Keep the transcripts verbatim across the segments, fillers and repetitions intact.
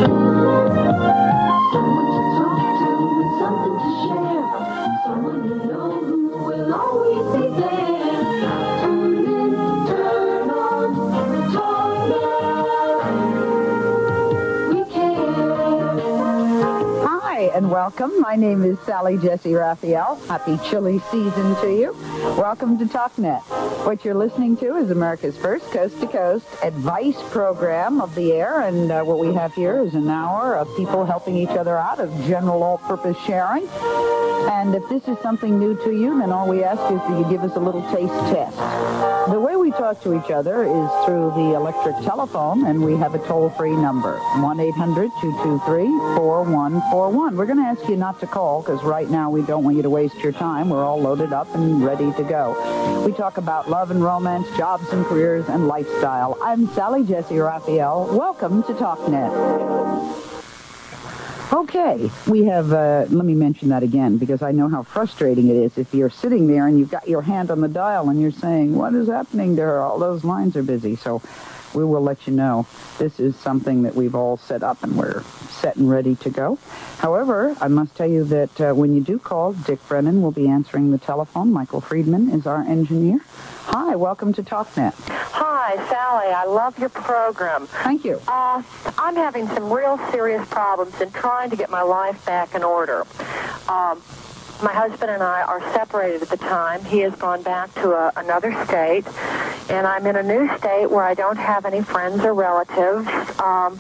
Welcome. My name is Sally Jesse Raphael. Happy chilly season to you. Welcome to TalkNet. What you're listening to is America's first coast-to-coast advice program of the air, and uh, what we have here is an hour of people helping each other out, of general all-purpose sharing. And if this is something new to you, then all we ask is that you give us a little taste test. The way we talk to each other is through the electric telephone, and we have a toll-free number, one eight hundred two two three four one four one. We're going to ask you not to call, because right now we don't want you to waste your time. We're all loaded up and ready to go. We talk about love and romance, jobs and careers, and lifestyle. I'm Sally Jesse Raphael. Welcome to TalkNet. Okay, we have, uh, let me mention that again, because I know how frustrating it is if you're sitting there and you've got your hand on the dial and you're saying, what is happening to her? All those lines are busy. So we will let you know. This is something that we've all set up and we're set and ready to go. However, I must tell you that uh, when you do call, Dick Brennan will be answering the telephone. Michael Friedman is our engineer. Hi, welcome to TalkNet. Hi, Sally. I love your program. Thank you. Uh, I'm having some real serious problems in trying to get my life back in order. Um, my husband and I are separated at the time. He has gone back to a, another state, and I'm in a new state where I don't have any friends or relatives. Um,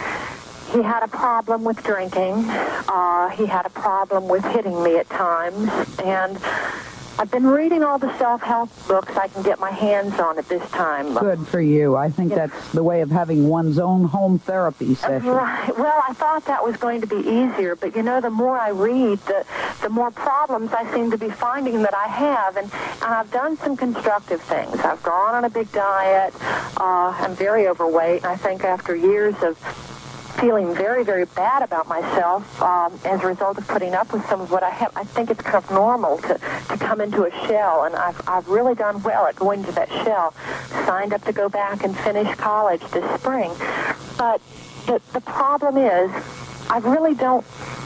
he had a problem with drinking. Uh, he had a problem with hitting me at times, and I've been reading all the self-help books I can get my hands on at this time. Good for you. I think yeah. that's the way of having one's own home therapy session. Right. Well, I thought that was going to be easier, but, you know, the more I read, the, the more problems I seem to be finding that I have, and, and I've done some constructive things. I've gone on a big diet. Uh, I'm very overweight, and I think after years of feeling very, very bad about myself um, as a result of putting up with some of what I have. I think it's kind of normal to, to come into a shell, and I've, I've really done well at going to that shell. Signed up to go back and finish college this spring. But the, the problem is, I really don't,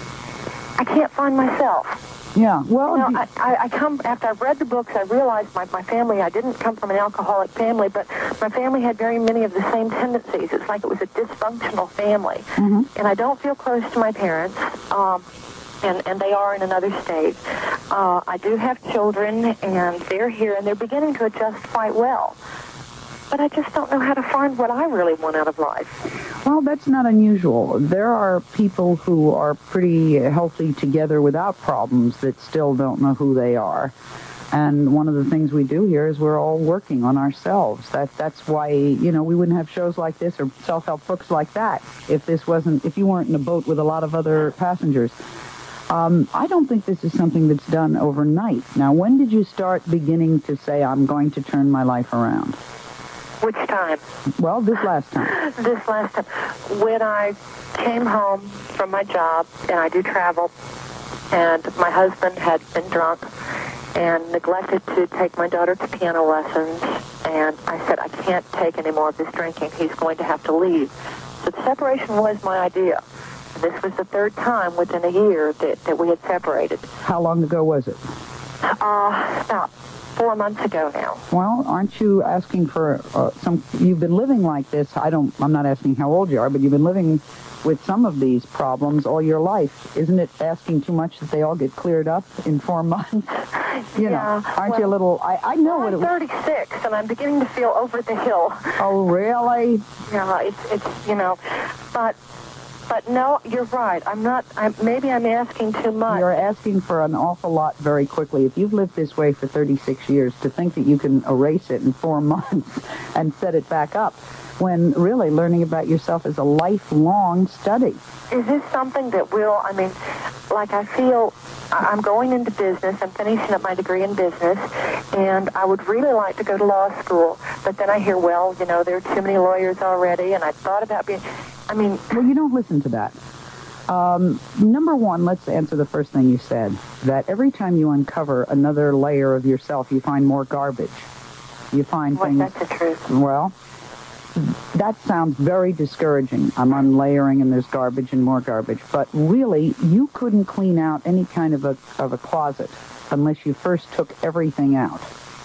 I can't find myself. Yeah, well... You know, I, I, I come, after I've read the books, I realized my, my family, I didn't come from an alcoholic family, but my family had very many of the same tendencies. It's like it was a dysfunctional family. Mm-hmm. And I don't feel close to my parents, um, and, and they are in another state. Uh, I do have children, and they're here, and they're beginning to adjust quite well. But I just don't know how to find what I really want out of life. Well, that's not unusual. There are people who are pretty healthy together without problems that still don't know who they are. And one of the things we do here is we're all working on ourselves. That that's why, you know, we wouldn't have shows like this or self-help books like that if this wasn't, if you weren't in a boat with a lot of other passengers. Um, I don't think this is something that's done overnight. Now, when did you start beginning to say, I'm going to turn my life around? Which time? Well, this last time. This last time. When I came home from my job, and I do travel, and my husband had been drunk and neglected to take my daughter to piano lessons, and I said, I can't take any more of this drinking. He's going to have to leave. So the separation was my idea. This was the third time within a year that, that we had separated. How long ago was it? Uh, about four months ago now. Well, aren't you asking for uh, some, you've been living like this, I don't, I'm not asking how old you are, but you've been living with some of these problems all your life. Isn't it asking too much that they all get cleared up in four months? You yeah, know, aren't well, you a little, I, I know well, what it I'm thirty-six, and I'm beginning to feel over the hill. Oh, really? Yeah, it's, it's you know, but... But no, you're right. I'm not, I'm, maybe I'm asking too much. You're asking for an awful lot very quickly. If you've lived this way for thirty-six years, to think that you can erase it in four months and set it back up, when really learning about yourself is a lifelong study. Is this something that will, I mean, like I feel I'm going into business, I'm finishing up my degree in business, and I would really like to go to law school, but then I hear, well, you know, there are too many lawyers already, and I thought about being, I mean... Well, you don't listen to that. Um, number one, let's answer the first thing you said, that every time you uncover another layer of yourself, you find more garbage. You find well, things... that's the truth. Well... that sounds very discouraging. I'm unlayering and there's garbage and more garbage. But really, you couldn't clean out any kind of a, of a closet unless you first took everything out.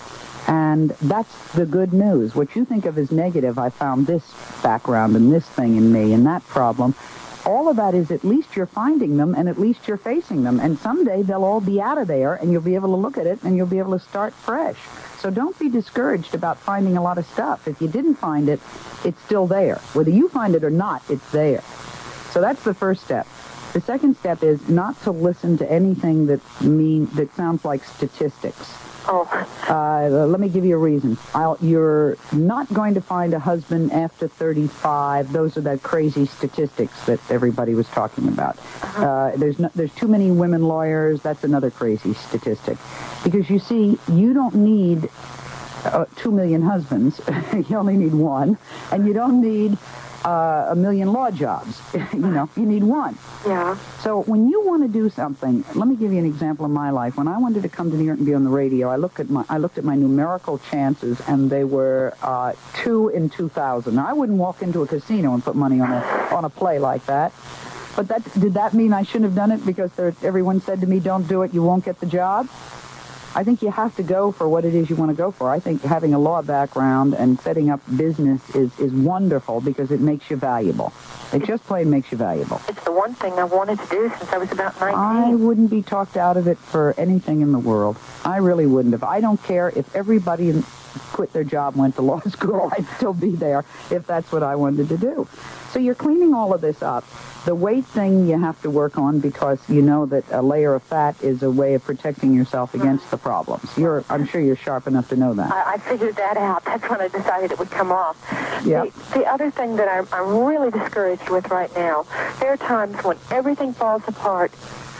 And that's the good news. What you think of as negative, I found this background and this thing in me and that problem. All of that is at least you're finding them and at least you're facing them. And someday they'll all be out of there and you'll be able to look at it and you'll be able to start fresh. So don't be discouraged about finding a lot of stuff. If you didn't find it, it's still there. Whether you find it or not, it's there. So that's the first step. The second step is not to listen to anything that mean that sounds like statistics. Oh. Uh, let me give you a reason. I'll, you're not going to find a husband after thirty-five. Those are the crazy statistics that everybody was talking about. Uh, there's no, there's too many women lawyers. That's another crazy statistic. Because you see, you don't need uh, two million husbands. You only need one. And you don't need uh, a million law jobs. You know, you need one. Yeah. So when you want to do something, let me give you an example of my life. When I wanted to come to New York and be on the radio, I looked at my I looked at my numerical chances, and they were uh, two in two thousand. Now, I wouldn't walk into a casino and put money on a on a play like that. But that did that mean I shouldn't have done it because there, everyone said to me, "Don't do it, you won't get the job"? I think you have to go for what it is you want to go for. I think having a law background and setting up business is, is wonderful because it makes you valuable. It just plain makes you valuable. It's the one thing I've wanted to do since I was about nineteen. I wouldn't be talked out of it for anything in the world. I really wouldn't have. I don't care if everybody in, quit their job and went to law school. I'd still be there if that's what I wanted to do. So you're cleaning all of this up. The weight thing you have to work on because you know that a layer of fat is a way of protecting yourself against the problems. You're, I'm sure you're sharp enough to know that. I, I figured that out. That's when I decided it would come off. Yep. The, the other thing that I'm, I'm really discouraged with right now, there are times when everything falls apart.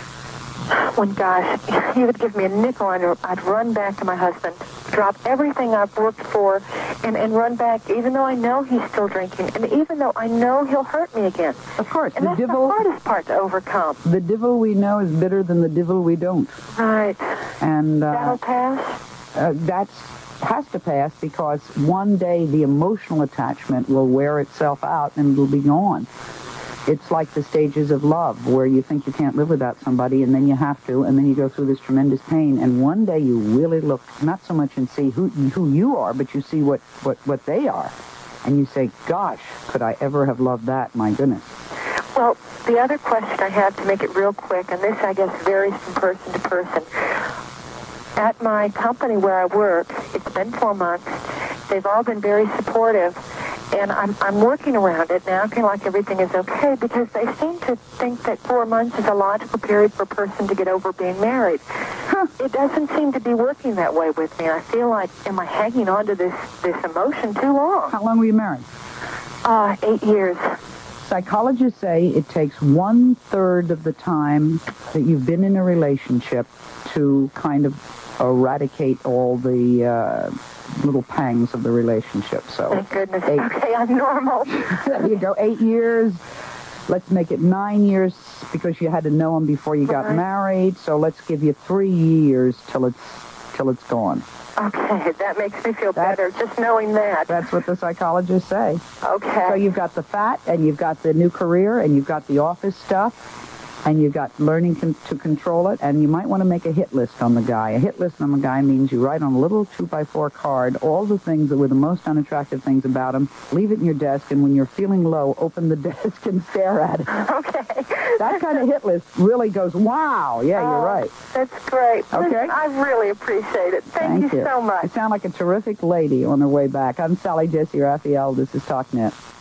When, gosh, he would give me a nickel and I'd run back to my husband, drop everything I've worked for, and, and run back, even though I know he's still drinking, and even though I know he'll hurt me again. Of course. And the that's devil, the hardest part to overcome. The devil we know is bitter than the devil we don't. Right. And uh, that'll pass? Uh, that's has to pass because one day the emotional attachment will wear itself out and it'll be gone. It's like the stages of love where you think you can't live without somebody and then you have to and then you go through this tremendous pain and one day you really look not so much and see who who you are, but you see what, what, what they are. And you say, gosh, could I ever have loved that? My goodness. Well, the other question I have to make it real quick, and this I guess varies from person to person. At my company where I work, it's been four months. They've all been very supportive. And I'm I'm working around it now, acting like everything is okay, because they seem to think that four months is a logical period for a person to get over being married. Huh. It doesn't seem to be working that way with me. I feel like, am I hanging on to this, this emotion too long? How long were you married? Uh, eight years. Psychologists say it takes one-third of the time that you've been in a relationship to kind of eradicate all the uh, little pangs of the relationship. So, thank goodness. Eight. Okay, I'm normal. There you go. Eight years. Let's make it nine years because you had to know him before you got right. married. So let's give you three years till it's till it's gone. Okay, that makes me feel That's, better, just knowing that. That's what the psychologists say. Okay. So you've got the fat, and you've got the new career, and you've got the office stuff, and you've got learning con- to control it, and you might want to make a hit list on the guy. A hit list on the guy means you write on a little two by four card all the things that were the most unattractive things about him, leave it in your desk, and when you're feeling low, open the desk and stare at it. Okay. That kind of hit list really goes, wow, yeah, oh, you're right. That's great. Okay. Listen, I really appreciate it. Thank, Thank you, you so much. You sound like a terrific lady on her way back. I'm Sally Jessy Raphael. This is TalkNet.